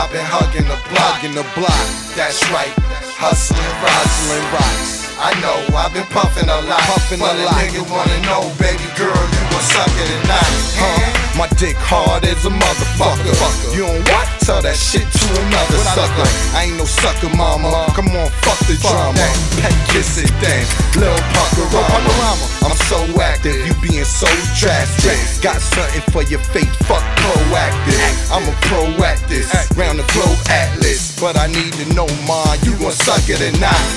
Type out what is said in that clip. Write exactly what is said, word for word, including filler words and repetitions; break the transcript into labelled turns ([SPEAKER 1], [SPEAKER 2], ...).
[SPEAKER 1] I've been hugging the block,
[SPEAKER 2] hugging the block.
[SPEAKER 1] That's right, hustling rocks.
[SPEAKER 2] Hustling rocks.
[SPEAKER 1] I know, I've been puffing a lot,
[SPEAKER 2] Puffing
[SPEAKER 1] but
[SPEAKER 2] a
[SPEAKER 1] a
[SPEAKER 2] lot.
[SPEAKER 1] nigga wanna know, baby girl, you gon' suck it or not?
[SPEAKER 2] Huh? My dick hard as a motherfucker.
[SPEAKER 1] Motherfucker.
[SPEAKER 2] You don't what? Tell that shit to another
[SPEAKER 1] What I look
[SPEAKER 2] sucker.
[SPEAKER 1] like?
[SPEAKER 2] I ain't no sucker, mama. Come on, fuck the
[SPEAKER 1] Fuck
[SPEAKER 2] drama.
[SPEAKER 1] that.
[SPEAKER 2] Pet kiss it then. Lil Puckerama.
[SPEAKER 1] Puckerama.
[SPEAKER 2] I'm so active, you being so drastic. Got something for your face, fuck proactive. I'm a proactive, round the globe atlas. But I need to know, ma, you gon' suck it or not?